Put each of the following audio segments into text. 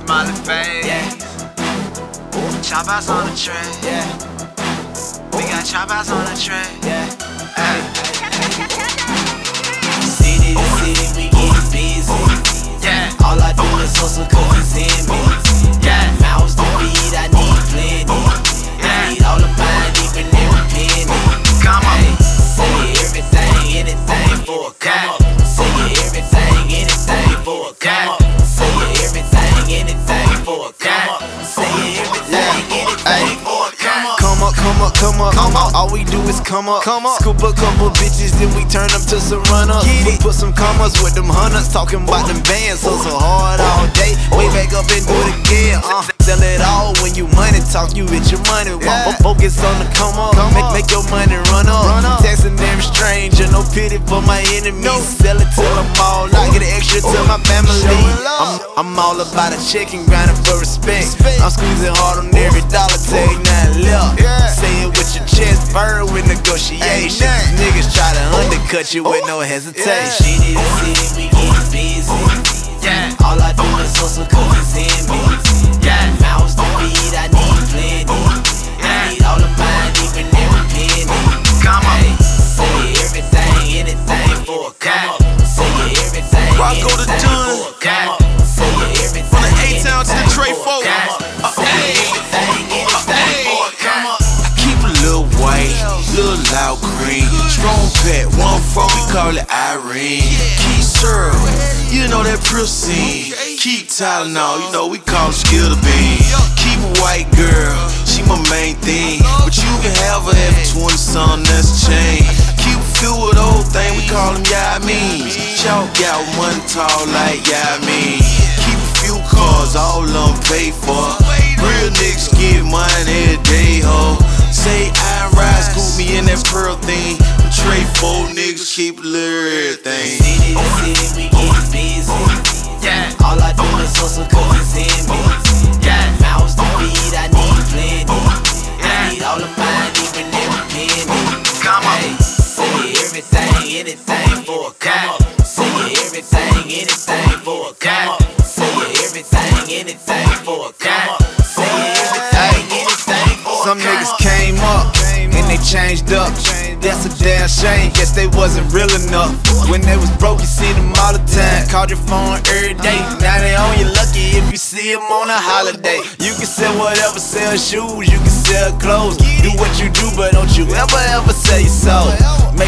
Smiley face. Yeah. Chop outs on the track. Yeah. We got chop outs on the track. Yeah. Hey. City to city, we get busy. Yeah. All I do is hustle 'cause it's in me. Yeah. Mouths to feed, I need plenty. I need all of mine, even every penny. Come on. Hey, say everything, anything for a come up. Say everything, anything for a come up. Say everything, anything for a come up. Say everything, anything for a come up. Come up, come up, come up, come up. All we do is come up. Scoop a couple bitches, then we turn them to some runners. We put some commas with them hunters, talking about them bands. Hustle hard all day, way back up and do it again. Sell it all when you money talk, you with your money. Focus on the come up, make your money run up. Texting them stranger, no pity for my enemies. Sell it till I'm all out, get an extra to my family. I'm all about a check and grinding for respect. I'm squeezing hard on every dollar, take nothing left. Say it with your chest, burn with negotiation. Niggas try to undercut you with no hesitation. City to city, we get busy. Yeah. All I do is hustle 'cause it's in me. Yeah. Mouths to feed, I need plenty. I need all of mine, even every penny. Come on. Hey, say everything, anything for a come up. Say everything, Rocco the anything Dun. for a come up. Say everything, From the A-Town to the anything Trey for a folk. come up. Say everything, anything for a come up. I keep a little white, little loud green. Strong pet, 1-4, we call it Irene. Keep syrup, you know that Prissine. Keep Tylenol, you know we call it Skittle Bean. Keep a white girl, she my main thing. But you can have her every 20 something, that's a chain. Keep a few of those things, we call them Yameens. Chalk out money tall like Yameens. Keep a few cars, all of them paid for. Real niggas get money every day, ho. Say I ride, scoop me in that pearl thing. Trey 4 niggas keep a little everything. City to city, we get busy. Yeah. All I do is hustle 'cause it's in me. Yeah. Mouths to feed, I need plenty. I need all of mine, even every penny. Come on. Hey, say everything, anything for a come up. Say everything, anything for a come up. Say everything, anything for a come up. Say everything, anything for a Some come niggas up. came up and they changed up. That's a damn shame. Guess they wasn't real enough. When they was broke, you seen them all the time. Called your phone every day. Now they on you lucky if you see them on a holiday. You can sell whatever, sell shoes, you can sell clothes. Do what you do, but don't you ever sell your soul. Make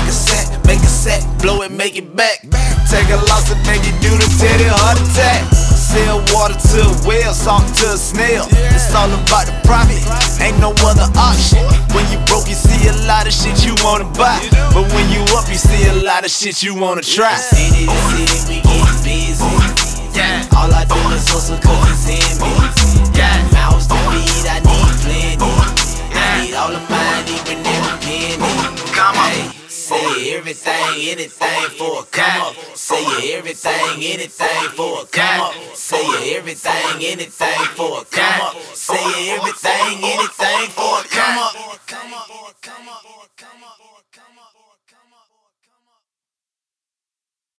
a set, blow it, make it back. Take a loss and make it do the Teddy heart attack. Sell water to a whale, salt to a snail. It's all about the profit, ain't no other option. When you broke, you see a lot of shit you wanna buy. But when you up, you see a lot of shit you wanna try. City to city, we get busy. Yeah. All I do is hustle 'cause it's in me. Yeah. Mouths to feed, I need plenty. I need all of mine, even every penny. Come on. Hey, say everything, anything for a come up. Say everything, anything for a come up. Say everything, anything for a come up. Say everything, anything.